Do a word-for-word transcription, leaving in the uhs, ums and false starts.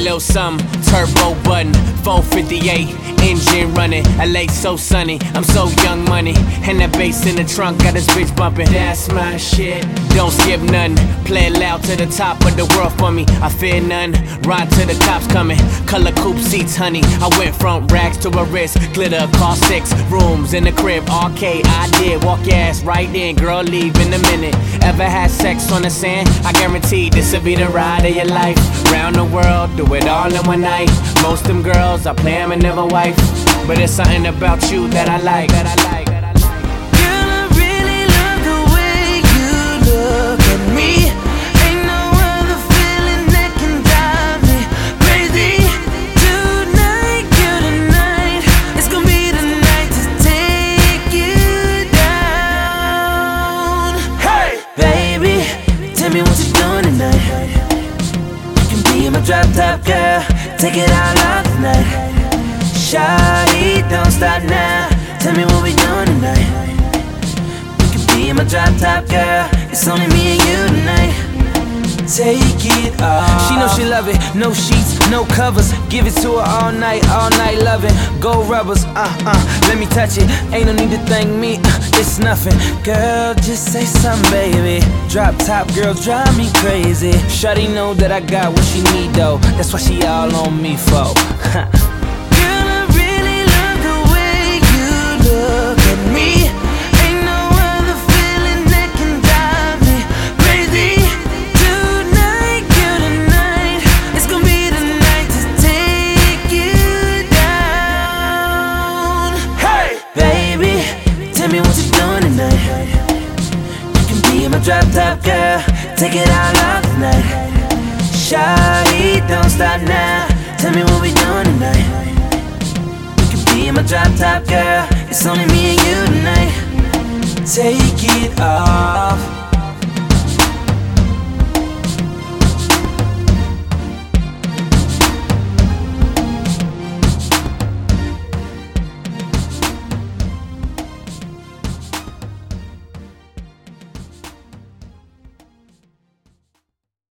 little something, turbo button, four fifty-eight, engine running, L A so sunny, I'm so young money, and that bass in the trunk got this bitch bumping. That's my shit, don't skip none, play it loud to the top of the world for me, I fear none, ride to the cops coming, color coupe seats honey, I went from rags to a wrist, glitter, car six, rooms in the crib, arcade, I did, walk your ass right in, girl leave in a minute, ever had sex on the sand, I guarantee this'll be the ride of your life, round the world, do it all in one night, most them girls, I play them and never wife, but it's something about you that I like, that I like. Tell me what you doing tonight. You can be my drop top girl, take it all off tonight. Shawty, don't stop now. Tell me what we doing tonight. You can be my drop top girl, it's only me and you tonight. Take it off. She know she love it, no sheets, no covers. Give it to her all night, all night loving. Gold rubbers, uh uh, let me touch it. Ain't no need to thank me, uh, it's nothing. Girl, just say something, baby. Drop top girls drive me crazy. Shawty know that I got what she need though. That's what she all on me for. Girl, I really love the way you look at me. Tell me what you doing tonight. You can be my drop top girl, take it all off tonight. Shawty, don't stop now. Tell me what we doing tonight. You can be my drop top girl, it's only me and you tonight. Take it off.